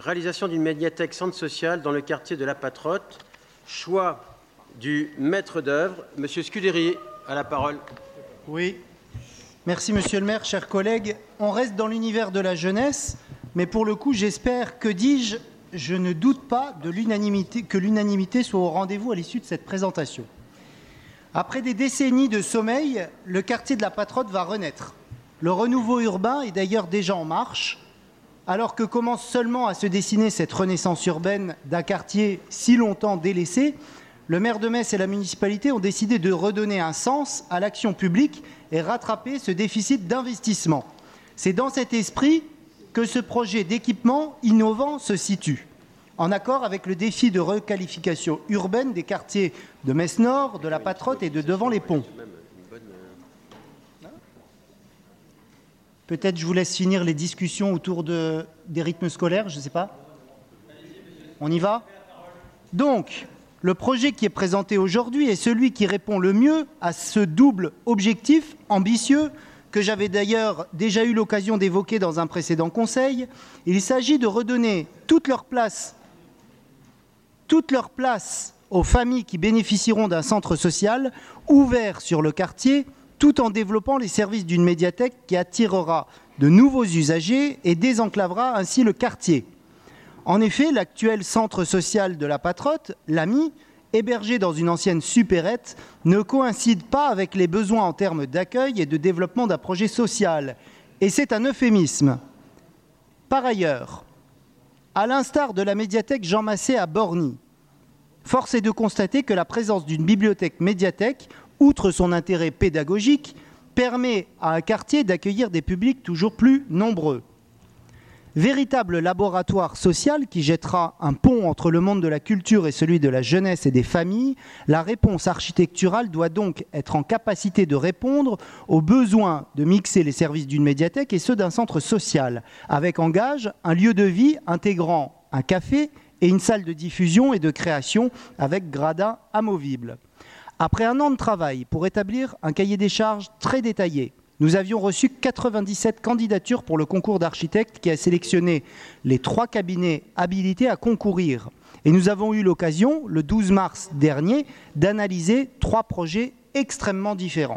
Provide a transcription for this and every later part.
réalisation d'une médiathèque centre social dans le quartier de la Patrotte. Choix du maître d'œuvre. Monsieur Scudéry a la parole. Oui. Merci, monsieur le maire, chers collègues. On reste dans l'univers de la jeunesse, mais pour le coup, j'espère, que dis-je, je ne doute pas de que l'unanimité soit au rendez-vous à l'issue de cette présentation. Après des décennies de sommeil, le quartier de la Patrotte va renaître. Le renouveau urbain est d'ailleurs déjà en marche, alors que commence seulement à se dessiner cette renaissance urbaine d'un quartier si longtemps délaissé. Le maire de Metz et la municipalité ont décidé de redonner un sens à l'action publique et rattraper ce déficit d'investissement. C'est dans cet esprit que ce projet d'équipement innovant se situe, en accord avec le défi de requalification urbaine des quartiers de Metz-Nord, de la Patrotte et de Devant-les-Ponts. Peut-être je vous laisse finir les discussions autour des rythmes scolaires, je ne sais pas. On y va ? Donc, le projet qui est présenté aujourd'hui est celui qui répond le mieux à ce double objectif ambitieux que j'avais d'ailleurs déjà eu l'occasion d'évoquer dans un précédent conseil. Il s'agit de redonner toute leur place aux familles qui bénéficieront d'un centre social ouvert sur le quartier, tout en développant les services d'une médiathèque qui attirera de nouveaux usagers et désenclavera ainsi le quartier. En effet, l'actuel centre social de la Patrotte, l'AMI, hébergé dans une ancienne supérette, ne coïncide pas avec les besoins en termes d'accueil et de développement d'un projet social. Et c'est un euphémisme. Par ailleurs, à l'instar de la médiathèque Jean Massé à Borny, force est de constater que la présence d'une bibliothèque-médiathèque, outre son intérêt pédagogique, permet à un quartier d'accueillir des publics toujours plus nombreux. Véritable laboratoire social qui jettera un pont entre le monde de la culture et celui de la jeunesse et des familles, la réponse architecturale doit donc être en capacité de répondre aux besoins de mixer les services d'une médiathèque et ceux d'un centre social, avec en gage un lieu de vie intégrant un café et une salle de diffusion et de création avec gradin amovible. Après un an de travail pour établir un cahier des charges très détaillé, nous avions reçu 97 candidatures pour le concours d'architectes qui a sélectionné les 3 cabinets habilités à concourir. Et nous avons eu l'occasion, le 12 mars dernier, d'analyser 3 projets extrêmement différents.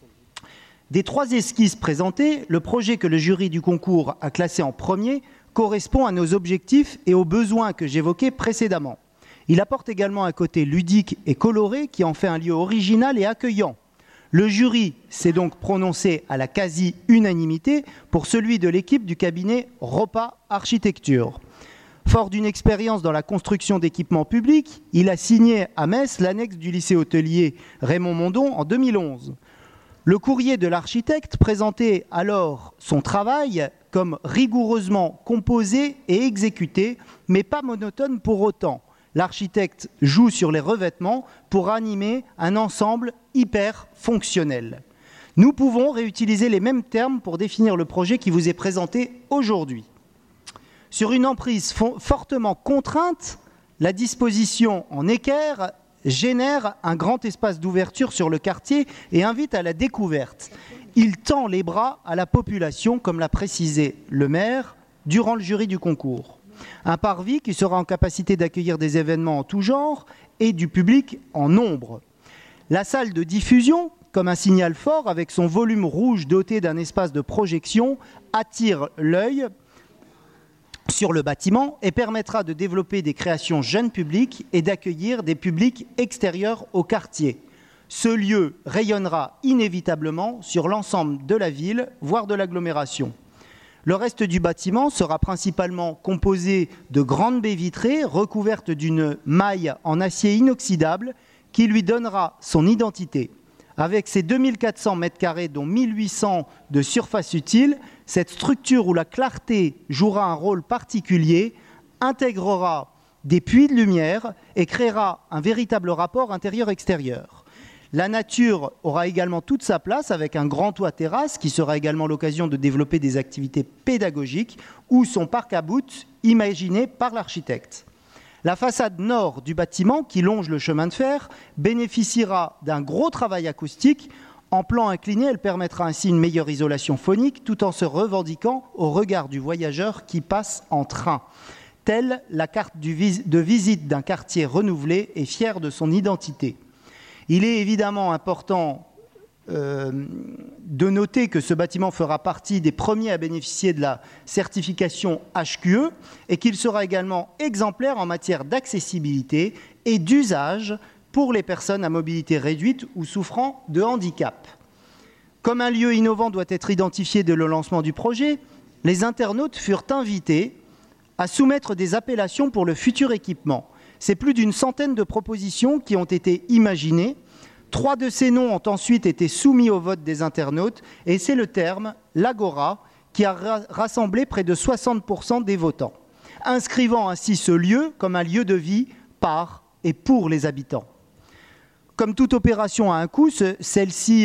Des 3 esquisses présentées, le projet que le jury du concours a classé en premier correspond à nos objectifs et aux besoins que j'évoquais précédemment. Il apporte également un côté ludique et coloré qui en fait un lieu original et accueillant. Le jury s'est donc prononcé à la quasi-unanimité pour celui de l'équipe du cabinet Repas Architecture. Fort d'une expérience dans la construction d'équipements publics, il a signé à Metz l'annexe du lycée hôtelier Raymond Mondon en 2011. Le courrier de l'architecte présentait alors son travail comme rigoureusement composé et exécuté, mais pas monotone pour autant. L'architecte joue sur les revêtements pour animer un ensemble hyper fonctionnel. Nous pouvons réutiliser les mêmes termes pour définir le projet qui vous est présenté aujourd'hui. Sur une emprise fortement contrainte, la disposition en équerre génère un grand espace d'ouverture sur le quartier et invite à la découverte. Il tend les bras à la population, comme l'a précisé le maire durant le jury du concours. Un parvis qui sera en capacité d'accueillir des événements en tout genre et du public en nombre. La salle de diffusion, comme un signal fort avec son volume rouge doté d'un espace de projection, attire l'œil sur le bâtiment et permettra de développer des créations jeunes publics et d'accueillir des publics extérieurs au quartier. Ce lieu rayonnera inévitablement sur l'ensemble de la ville, voire de l'agglomération. Le reste du bâtiment sera principalement composé de grandes baies vitrées recouvertes d'une maille en acier inoxydable qui lui donnera son identité. Avec ses 2400 m², dont 1800 de surface utile, cette structure où la clarté jouera un rôle particulier intégrera des puits de lumière et créera un véritable rapport intérieur-extérieur. La nature aura également toute sa place avec un grand toit terrasse qui sera également l'occasion de développer des activités pédagogiques ou son parc à bout imaginé par l'architecte. La façade nord du bâtiment, qui longe le chemin de fer, bénéficiera d'un gros travail acoustique. En plan incliné, elle permettra ainsi une meilleure isolation phonique tout en se revendiquant au regard du voyageur qui passe en train. telle la carte de visite d'un quartier renouvelé et fier de son identité. Il est évidemment important de noter que ce bâtiment fera partie des premiers à bénéficier de la certification HQE et qu'il sera également exemplaire en matière d'accessibilité et d'usage pour les personnes à mobilité réduite ou souffrant de handicap. Comme un lieu innovant doit être identifié dès le lancement du projet, les internautes furent invités à soumettre des appellations pour le futur équipement. C'est plus d'une centaine de propositions qui ont été imaginées. 3 de ces noms ont ensuite été soumis au vote des internautes et c'est le terme, l'Agora, qui a rassemblé près de 60% des votants, inscrivant ainsi ce lieu comme un lieu de vie par et pour les habitants. Comme toute opération a un coût, celui-ci,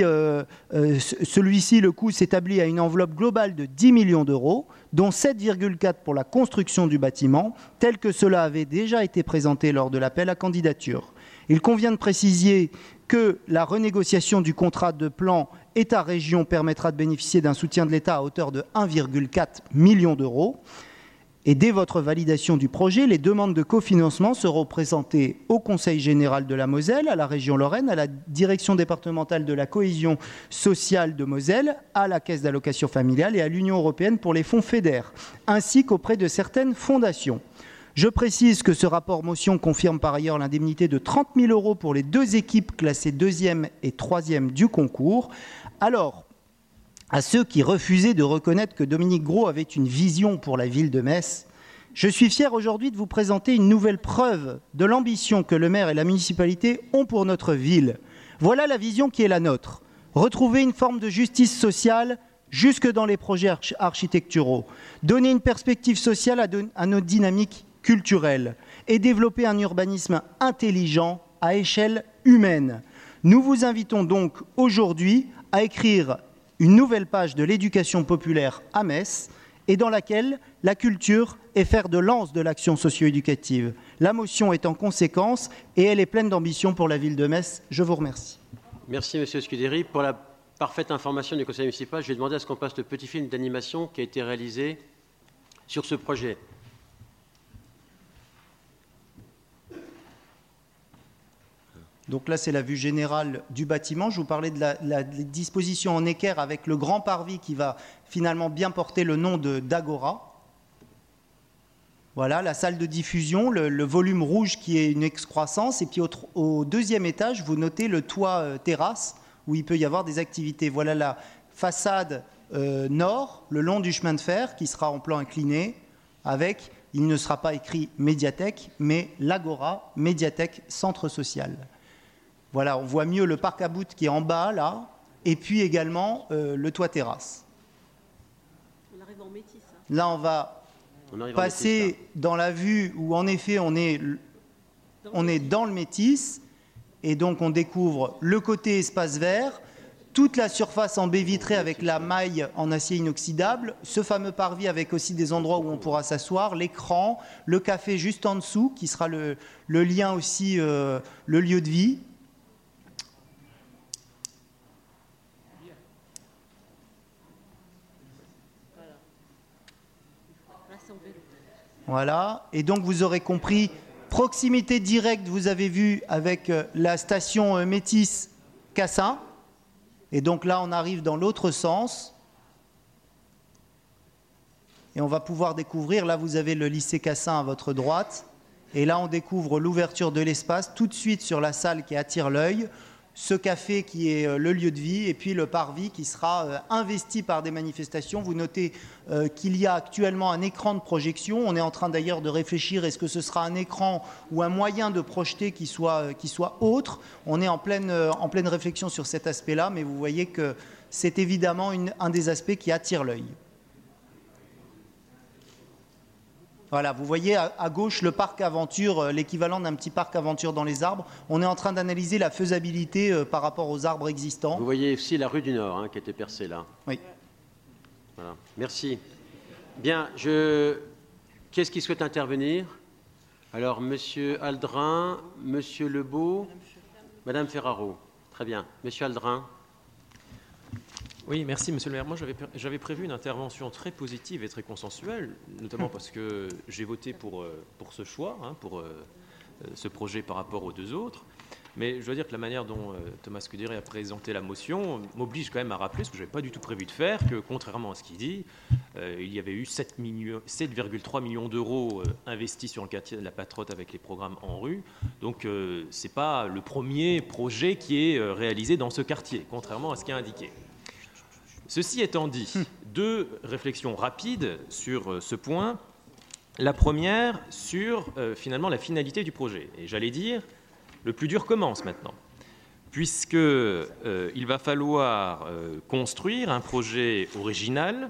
le coût s'établit à une enveloppe globale de 10 millions d'euros, dont 7,4 pour la construction du bâtiment, tel que cela avait déjà été présenté lors de l'appel à candidature. Il convient de préciser que la renégociation du contrat de plan État-région permettra de bénéficier d'un soutien de l'État à hauteur de 1,4 million d'euros. Et dès votre validation du projet, les demandes de cofinancement seront présentées au Conseil général de la Moselle, à la région Lorraine, à la Direction départementale de la cohésion sociale de Moselle, à la Caisse d'allocation familiale et à l'Union européenne pour les fonds FEDER, ainsi qu'auprès de certaines fondations. Je précise que ce rapport motion confirme par ailleurs l'indemnité de 30 000 euros pour les 2 équipes classées 2e et 3e du concours. Alors, à ceux qui refusaient de reconnaître que Dominique Gros avait une vision pour la ville de Metz, je suis fier aujourd'hui de vous présenter une nouvelle preuve de l'ambition que le maire et la municipalité ont pour notre ville. Voilà la vision qui est la nôtre. Retrouver une forme de justice sociale jusque dans les projets architecturaux, donner une perspective sociale à nos dynamiques culturelles et développer un urbanisme intelligent à échelle humaine. Nous vous invitons donc aujourd'hui à écrire une nouvelle page de l'éducation populaire à Metz et dans laquelle la culture est fer de lance de l'action socio-éducative. La motion est en conséquence et elle est pleine d'ambition pour la ville de Metz. Je vous remercie. Merci, Monsieur Scuderi. Pour la parfaite information du conseil municipal, je vais demander à ce qu'on passe le petit film d'animation qui a été réalisé sur ce projet. Donc là, c'est la vue générale du bâtiment. Je vous parlais de la disposition en équerre avec le grand parvis qui va finalement bien porter le nom d'Agora. Voilà, la salle de diffusion, le volume rouge qui est une excroissance. Et puis au 2e étage, vous notez le toit terrasse où il peut y avoir des activités. Voilà la façade nord, le long du chemin de fer qui sera en plan incliné avec, il ne sera pas écrit médiathèque, mais l'Agora, médiathèque, centre social. Voilà, on voit mieux le parc à bout qui est en bas, là, et puis également le toit terrasse. On arrive en métis. Hein. Là, on va passer dans la vue où, en effet, on est dans le métis, et donc on découvre le côté espace vert, toute la surface en baie vitrée avec la maille en acier inoxydable, ce fameux parvis avec aussi des endroits où on pourra s'asseoir, l'écran, le café juste en dessous, qui sera le lien aussi, le lieu de vie. Voilà, et donc vous aurez compris, proximité directe, vous avez vu avec la station Métis Cassin, et donc là on arrive dans l'autre sens, et on va pouvoir découvrir, là vous avez le lycée Cassin à votre droite, et là on découvre l'ouverture de l'espace tout de suite sur la salle qui attire l'œil, ce café qui est le lieu de vie et puis le parvis qui sera investi par des manifestations. Vous notez qu'il y a actuellement un écran de projection. On est en train d'ailleurs de réfléchir, est-ce que ce sera un écran ou un moyen de projeter qui soit autre. On est en pleine réflexion sur cet aspect-là, mais vous voyez que c'est évidemment un des aspects qui attire l'œil. Voilà, vous voyez à gauche le parc aventure, l'équivalent d'un petit parc aventure dans les arbres. On est en train d'analyser la faisabilité par rapport aux arbres existants. Vous voyez aussi la rue du Nord qui était percée là. Oui. Voilà, merci. Bien, qu'est-ce qui souhaite intervenir? Alors, Monsieur Aldrin, Monsieur Lebeau, Madame Ferraro. Très bien. Monsieur Aldrin. Oui, merci Monsieur le maire. Moi, j'avais prévu une intervention très positive et très consensuelle, notamment parce que j'ai voté pour ce choix, hein, pour ce projet par rapport aux deux autres. Mais je dois dire que la manière dont Thomas Scuderi a présenté la motion m'oblige quand même à rappeler, ce que je n'avais pas du tout prévu de faire, que contrairement à ce qu'il dit, il y avait eu 7,3 millions d'euros investis sur le quartier de la Patrotte avec les programmes en rue. Donc ce n'est pas le premier projet qui est réalisé dans ce quartier, contrairement à ce qui est indiqué. Ceci étant dit, deux réflexions rapides sur ce point. La première sur finalement la finalité du projet. Et j'allais dire, le plus dur commence maintenant, puisqu'il va falloir construire un projet original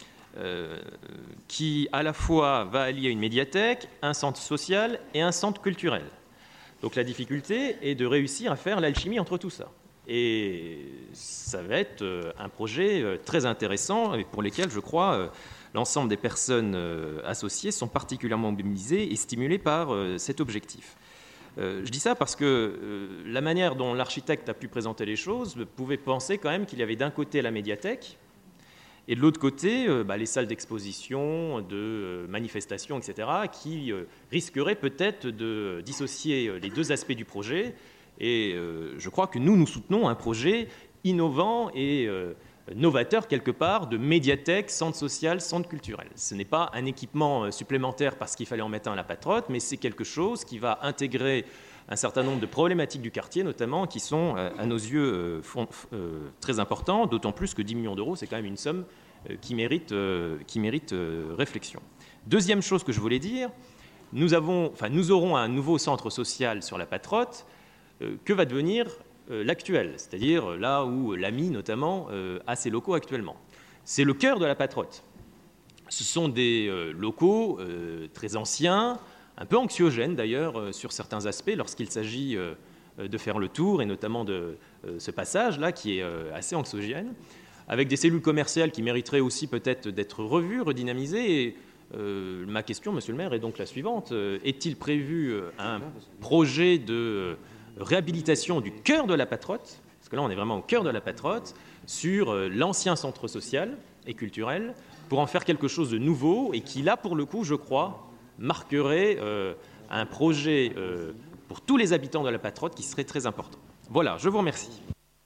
qui à la fois va allier une médiathèque, un centre social et un centre culturel. Donc la difficulté est de réussir à faire l'alchimie entre tout ça. Et ça va être un projet très intéressant et pour lesquels, je crois, l'ensemble des personnes associées sont particulièrement mobilisées et stimulées par cet objectif. Je dis ça parce que la manière dont l'architecte a pu présenter les choses pouvait penser quand même qu'il y avait d'un côté la médiathèque et de l'autre côté les salles d'exposition, de manifestations, etc., qui risqueraient peut-être de dissocier les deux aspects du projet. Et je crois que nous soutenons un projet innovant et novateur quelque part de médiathèque, centre social, centre culturel. Ce n'est pas un équipement supplémentaire parce qu'il fallait en mettre un à la Patrotte, mais c'est quelque chose qui va intégrer un certain nombre de problématiques du quartier, notamment, qui sont, à nos yeux, très importants, d'autant plus que 10 millions d'euros, c'est quand même une somme qui mérite réflexion. Deuxième chose que je voulais dire, nous aurons un nouveau centre social sur la Patrotte. Que va devenir l'actuel, c'est-à-dire là où l'AMI notamment a ses locaux actuellement. C'est le cœur de la Patrotte. Ce sont des locaux très anciens, un peu anxiogènes d'ailleurs sur certains aspects lorsqu'il s'agit de faire le tour et notamment de ce passage-là qui est assez anxiogène, avec des cellules commerciales qui mériteraient aussi peut-être d'être revues, redynamisées. Et, ma question, monsieur le maire, est donc la suivante. Est-il prévu un projet de réhabilitation du cœur de la Patrotte, parce que là on est vraiment au cœur de la Patrotte, sur l'ancien centre social et culturel, pour en faire quelque chose de nouveau et qui là pour le coup je crois marquerait un projet pour tous les habitants de la Patrotte qui serait très important. Voilà, je vous remercie.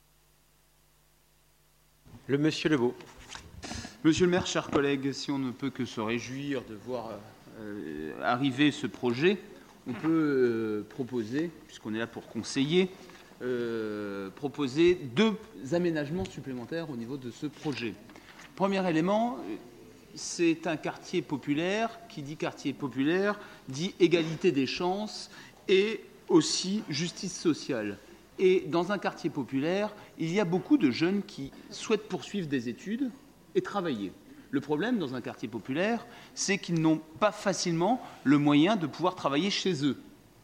Le monsieur Lebeau. Monsieur le maire, chers collègues, si on ne peut que se réjouir de voir arriver ce projet, on peut proposer, puisqu'on est là pour conseiller, proposer 2 aménagements supplémentaires au niveau de ce projet. Premier élément, c'est un quartier populaire. Qui dit quartier populaire dit égalité des chances et aussi justice sociale. Et dans un quartier populaire, il y a beaucoup de jeunes qui souhaitent poursuivre des études et travailler. Le problème dans un quartier populaire, c'est qu'ils n'ont pas facilement le moyen de pouvoir travailler chez eux.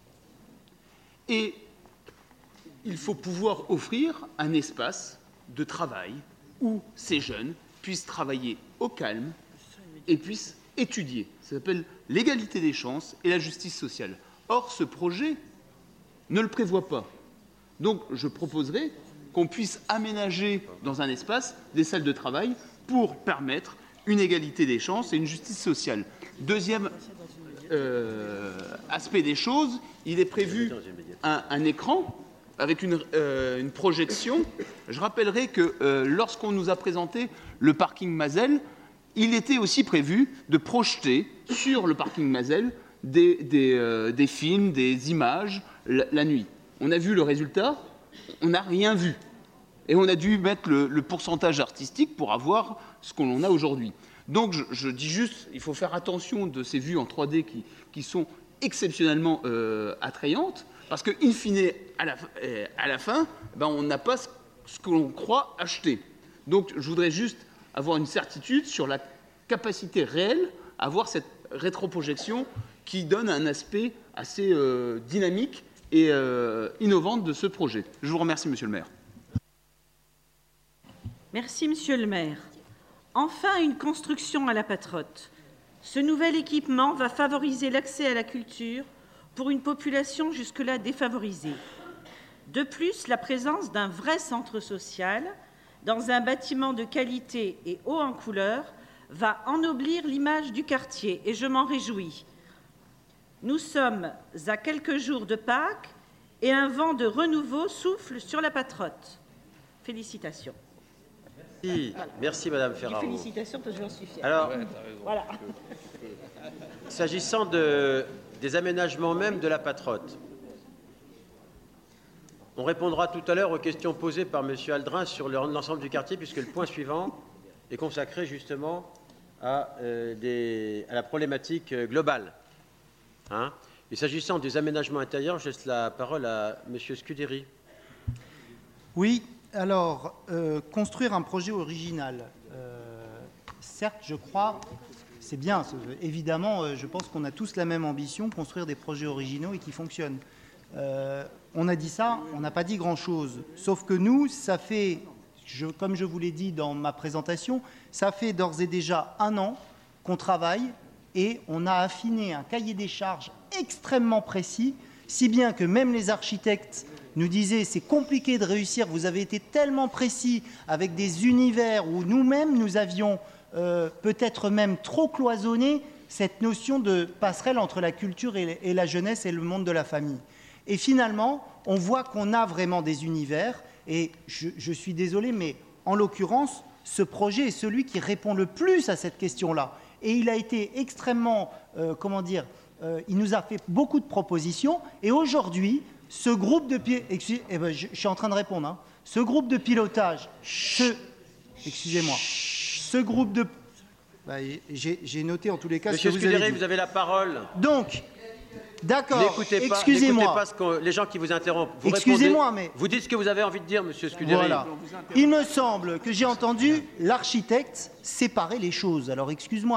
Et il faut pouvoir offrir un espace de travail où ces jeunes puissent travailler au calme et puissent étudier. Ça s'appelle l'égalité des chances et la justice sociale. Or, ce projet ne le prévoit pas. Donc, je proposerai qu'on puisse aménager dans un espace des salles de travail pour permettre une égalité des chances et une justice sociale. Deuxième aspect des choses, il est prévu un écran avec une projection. Je rappellerai que lorsqu'on nous a présenté le parking Mazel, il était aussi prévu de projeter sur le parking Mazel des films, des images la nuit. On a vu le résultat, on n'a rien vu. Et on a dû mettre le pourcentage artistique pour avoir ce que l'on a aujourd'hui. Donc je dis juste, il faut faire attention de ces vues en 3D qui sont exceptionnellement attrayantes, parce qu'in fine, à la fin, on n'a pas ce que l'on croit acheter. Donc je voudrais juste avoir une certitude sur la capacité réelle à avoir cette rétroprojection qui donne un aspect assez dynamique et innovant de ce projet. Je vous remercie, monsieur le maire. Merci, monsieur le maire. Enfin, une construction à la Patrotte. Ce nouvel équipement va favoriser l'accès à la culture pour une population jusque-là défavorisée. De plus, la présence d'un vrai centre social dans un bâtiment de qualité et haut en couleur va ennoblir l'image du quartier et je m'en réjouis. Nous sommes à quelques jours de Pâques et un vent de renouveau souffle sur la Patrotte. Félicitations. Merci, voilà. Merci Madame Ferraro. Félicitations parce que j'en suis fière. Alors, voilà. S'agissant des aménagements même de la Patrotte, on répondra tout à l'heure aux questions posées par M. Aldrin sur l'ensemble du quartier, puisque le point suivant est consacré justement à la problématique globale. Hein. Et s'agissant des aménagements intérieurs, je laisse la parole à M. Scuderi. Oui, alors, construire un projet original, certes, je crois, c'est bien. Évidemment, je pense qu'on a tous la même ambition, construire des projets originaux et qui fonctionnent. On a dit ça, on n'a pas dit grand-chose. Sauf que nous, ça fait, comme je vous l'ai dit dans ma présentation, ça fait d'ores et déjà 1 an qu'on travaille et on a affiné un cahier des charges extrêmement précis, si bien que même les architectes nous disaient c'est compliqué de réussir, vous avez été tellement précis avec des univers où nous-mêmes nous avions peut-être même trop cloisonné cette notion de passerelle entre la culture et la jeunesse et le monde de la famille. Et finalement, on voit qu'on a vraiment des univers et je suis désolé, mais en l'occurrence, ce projet est celui qui répond le plus à cette question-là. Et il a été extrêmement, il nous a fait beaucoup de propositions. Et aujourd'hui, ce groupe de je suis en train de répondre. Hein. Ce groupe de pilotage, excusez-moi, ce groupe de, j'ai noté en tous les cas. Monsieur ce que vous avez dit. vous avez la parole. Donc, d'accord. Excusez-moi. N'écoutez pas les gens qui vous interrompent. Vous excusez-moi, mais vous dites ce que vous avez envie de dire, Monsieur Scuderi. Voilà. Il me semble que j'ai entendu l'architecte séparer les choses. Alors excusez-moi,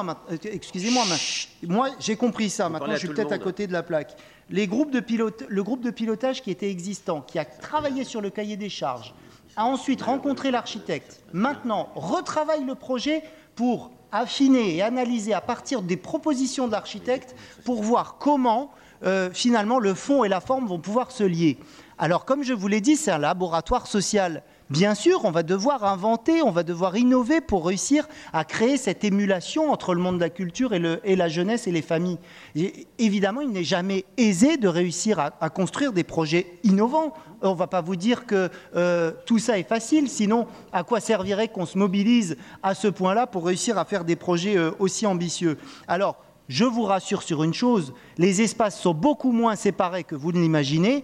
moi j'ai compris ça. Maintenant, je suis peut-être à côté de la plaque. Le groupe de pilotage qui était existant, qui a travaillé sur le cahier des charges, a ensuite rencontré l'architecte. Maintenant, retravaille le projet pour affiner et analyser à partir des propositions de l'architecte pour voir comment finalement le fond et la forme vont pouvoir se lier. Alors comme je vous l'ai dit, c'est un laboratoire social. Bien sûr, on va devoir inventer, on va devoir innover pour réussir à créer cette émulation entre le monde de la culture et la jeunesse et les familles. Et évidemment, il n'est jamais aisé de réussir à construire des projets innovants. On ne va pas vous dire que tout ça est facile, sinon à quoi servirait qu'on se mobilise à ce point-là pour réussir à faire des projets aussi ambitieux. Alors, je vous rassure sur une chose, les espaces sont beaucoup moins séparés que vous ne l'imaginez.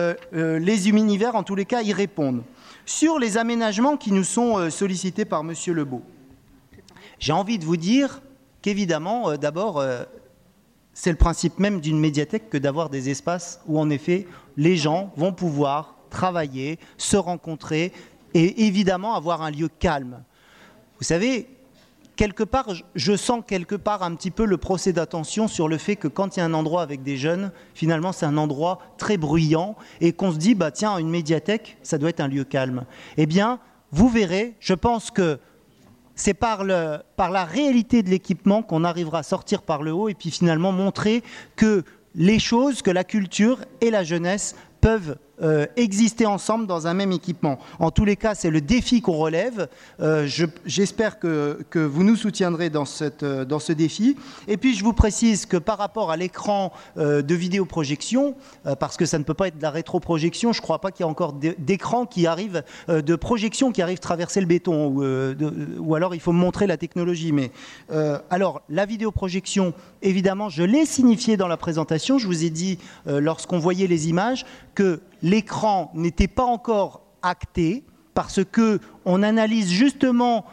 Les univers, en tous les cas, y répondent. Sur les aménagements qui nous sont sollicités par M. Lebeau, j'ai envie de vous dire qu'évidemment, d'abord, c'est le principe même d'une médiathèque que d'avoir des espaces où, en effet, les gens vont pouvoir travailler, se rencontrer et évidemment avoir un lieu calme. Vous savez, quelque part, je sens quelque part un petit peu le procès d'attention sur le fait que quand il y a un endroit avec des jeunes, finalement c'est un endroit très bruyant et qu'on se dit, bah tiens, une médiathèque, ça doit être un lieu calme. Eh bien, vous verrez, je pense que c'est par la réalité de l'équipement qu'on arrivera à sortir par le haut et puis finalement montrer que les choses, que la culture et la jeunesse peuvent exister ensemble dans un même équipement. En tous les cas, c'est le défi qu'on relève. J'espère que vous nous soutiendrez dans ce défi. Et puis, je vous précise que par rapport à l'écran de vidéoprojection, parce que ça ne peut pas être de la rétroprojection, je ne crois pas qu'il y a encore d'écran qui arrive, de projection qui arrive traverser le béton, ou alors il faut me montrer la technologie. Mais alors, la vidéoprojection, évidemment, je l'ai signifié dans la présentation. Je vous ai dit, lorsqu'on voyait les images, que l'écran n'était pas encore acté parce qu'on analyse justement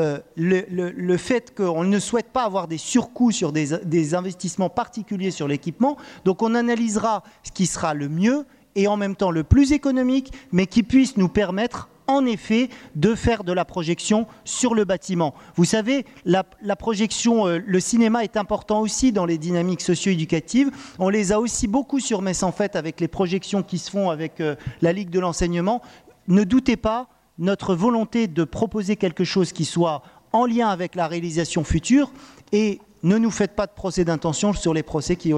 le fait qu'on ne souhaite pas avoir des surcoûts sur des investissements particuliers sur l'équipement. Donc on analysera ce qui sera le mieux et en même temps le plus économique, mais qui puisse nous permettre en effet de faire de la projection sur le bâtiment. Vous savez, la projection, le cinéma est important aussi dans les dynamiques socio-éducatives. On les a aussi beaucoup sur Metz en fait avec les projections qui se font avec la Ligue de l'enseignement. Ne doutez pas, notre volonté de proposer quelque chose qui soit en lien avec la réalisation future et ne nous faites pas de procès d'intention sur les projets qui ont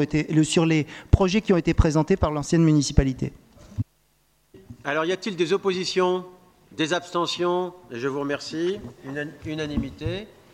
été présentés par l'ancienne municipalité. Alors, y a-t-il des oppositions ? Des abstentions, et je vous remercie. Unanimité.